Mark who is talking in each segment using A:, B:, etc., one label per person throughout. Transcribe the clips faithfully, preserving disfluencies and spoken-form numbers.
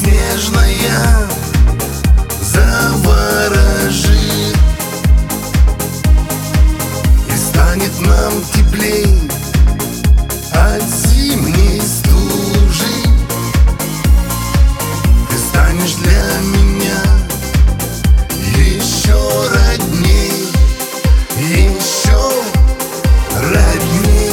A: снежная заворожит, и станет нам теплей от зимней стужи. Ты станешь для меня еще родней, еще родней.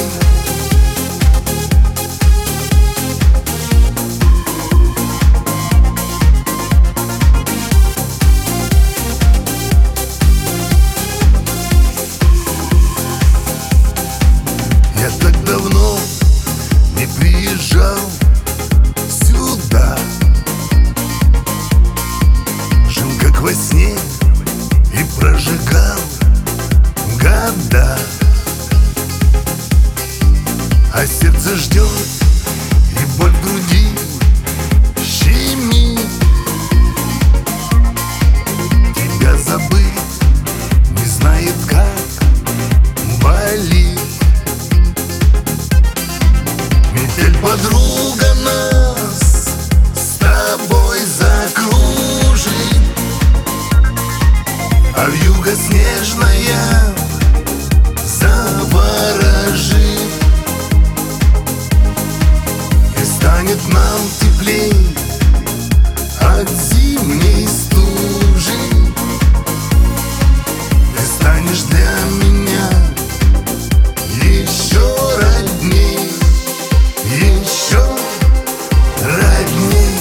A: Я так давно не приезжал сюда, жил как во сне и прожигал года, а сердце ждет и боль в груди щемит. Тебя забыть не знает, как болит. Метель, подруга, нас с тобой закружит, а вьюга снежная заворожит, и станет нам теплей от зимней стужи. Ты станешь для меня еще родней, еще родней.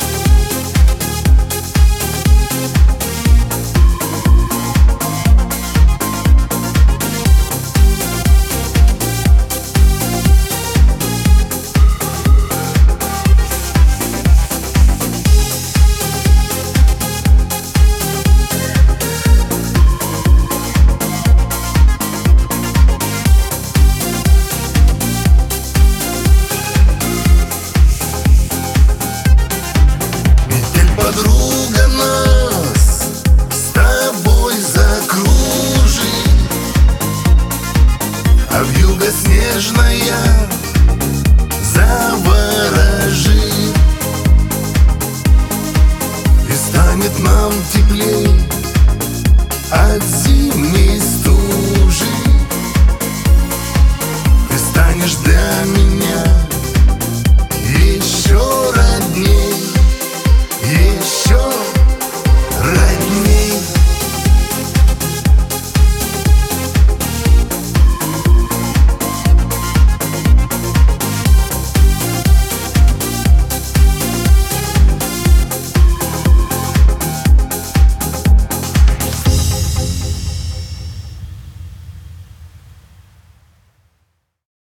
A: Подруга, нас с тобой закружит, а вьюга снежная заворожит, и станет нам теплей от зимней стужи. Ты станешь для меня